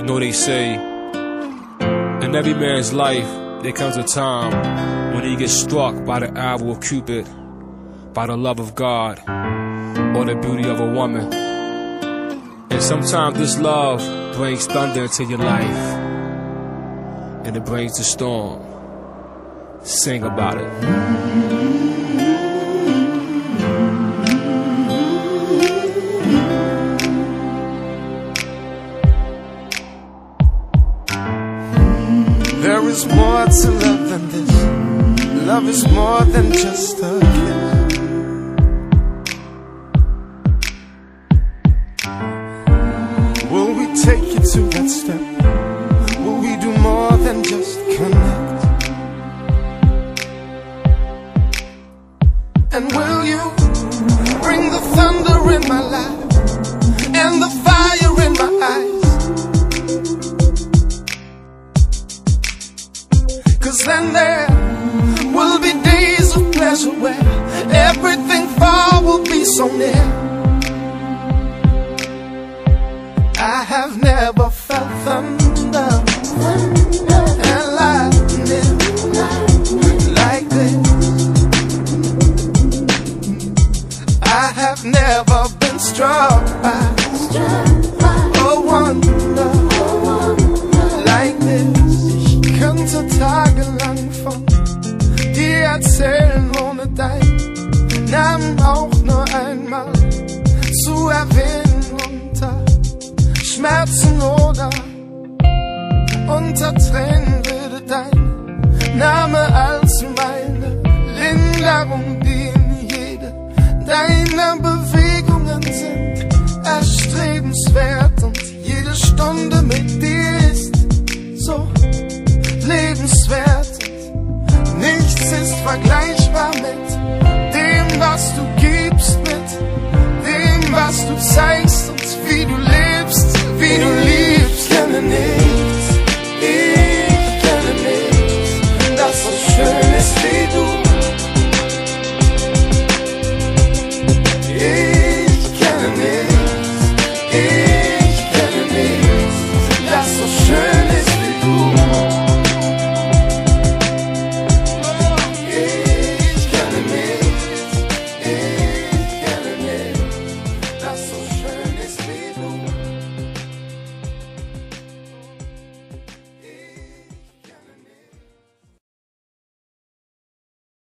know they say, in every man's life, there comes a time when he gets struck by the arrow of Cupid, by the love of God, or the beauty of a woman. And sometimes this love brings thunder into your life, and it brings the storm. Sing about it. There is more to love than this. Love is more than just a kiss. Will we take you to that step? Will we do more than just connect? And will you bring the thunder in my life and the fire in my eyes? 'Cause then there will be days of pleasure where everything far will be so near. I have never felt thunder and lightning like this. I have never been struck by a wonder like this. Ich könnte tagelang von dir erzählen, ohne deinen Namen auch nur einmal zu erwähnen. Unter Schmerzen oder unter Tränen würde dein Name als meine Linderung dienen. Jede deiner Bewegungen sind erstrebenswert und jede Stunde mit dir ist so lebenswert. Und nichts ist vergleichbar mit dem, was du gibst, mit dem, was du zeigst.